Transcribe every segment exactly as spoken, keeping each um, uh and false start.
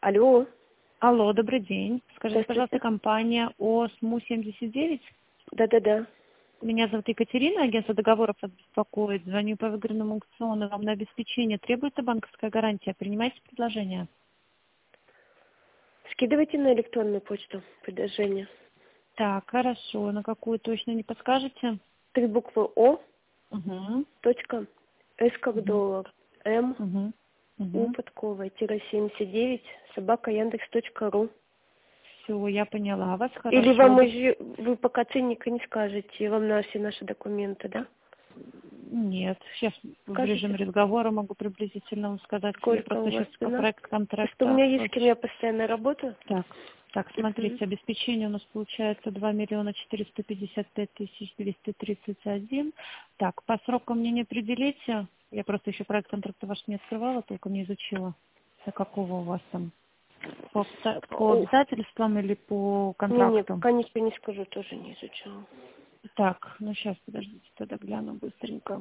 Алло. Алло, добрый день. Скажите, Здравствуйте. пожалуйста, компания ОСМУ семьдесят девять? Да-да-да. Меня зовут Екатерина, агентство договоров вас беспокоит. Звоню по выигранному аукциону. Вам на обеспечение требуется банковская гарантия. Принимайте предложение. Скидывайте на электронную почту предложение. Так, хорошо. На какую точно не подскажете? Три буквы О, Угу. точка, С как Угу. доллар, М, Угу. У Угу. подковой, тире семьдесят девять, собака яндекс точка ру. Все, я поняла вас. Или Хорошо. вам уже, вы пока ценника не скажете, вам на все наши документы, да? Нет, сейчас в режиме Скажете? разговора могу приблизительно вам сказать. Я Сколько просто у вас сейчас по цена? проекту Просто у меня контракта. есть с кем я постоянно работаю. Так, так, Мгм. смотрите, обеспечение у нас получается два миллиона четыреста пятьдесят пять тысяч двести тридцать один. Так, по срокам мне не определите. Я просто еще проект контракта ваш не открывала, только не изучила. До какого у вас там? По, обста- по О, обязательствам или по не-не, контракту? пока ничего не скажу, тоже не изучала. Так, ну сейчас, подождите, тогда гляну быстренько.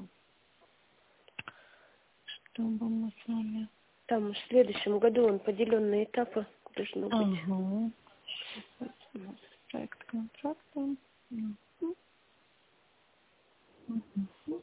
Чтобы мы с вами... Там в следующем году он поделен на этапы должно быть. Ага. Сейчас у нас проект контракта. Мгм. Мгм.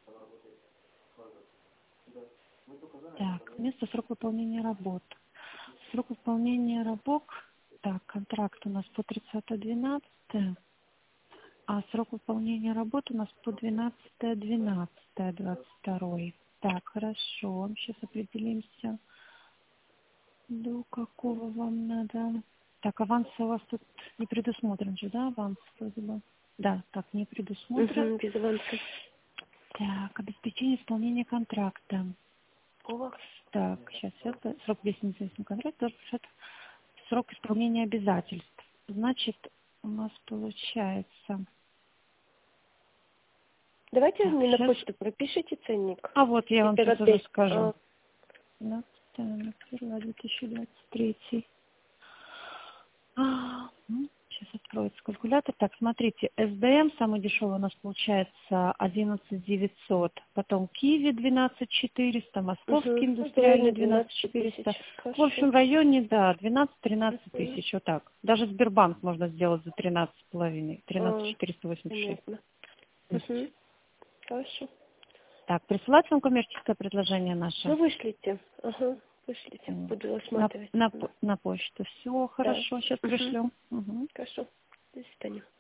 Так, место, срок выполнения работ. Срок выполнения работ, так, контракт у нас по тридцатое двенадцатое, а срок выполнения работ у нас по двенадцатое двенадцатое двадцать второй. Так, хорошо, сейчас определимся, до какого вам надо. Так, аванс у вас тут не предусмотрен же, да, аванс вроде бы? Да, так, не предусмотрен. Угу, без аванса. Так, обеспечение исполнения контракта. О, Так, сейчас это срок действия контракта, тоже пишет срок исполнения обязательств. Значит, у нас получается... давайте Так, мне на сейчас... почту пропишите ценник. А вот я И вам сейчас уже торопись. скажу. А, двенадцатое две тысячи двадцать третий. Сейчас откроется калькулятор. Так, смотрите, СДМ самый дешевый у нас получается одиннадцать девятьсот, потом Киви двенадцать четыреста, Московский угу. В районе индустриальный двенадцать двенадцати четыреста. тысяч. В общем, Хорошо. в районе, да, двенадцать-тринадцать Угу. тысяч, вот так. Даже Сбербанк можно сделать за тринадцать с половиной, тринадцать А, четыреста восемьдесят шесть. понятно. Угу. Хорошо. Так, присылать вам коммерческое предложение наше? Ну, вышлите. Ага, вышлите. М, Буду На, рассматривать. на, Ага. по- на почту. Все, Да. хорошо, сейчас Угу. пришлю. Мгм. Хорошо. До свидания.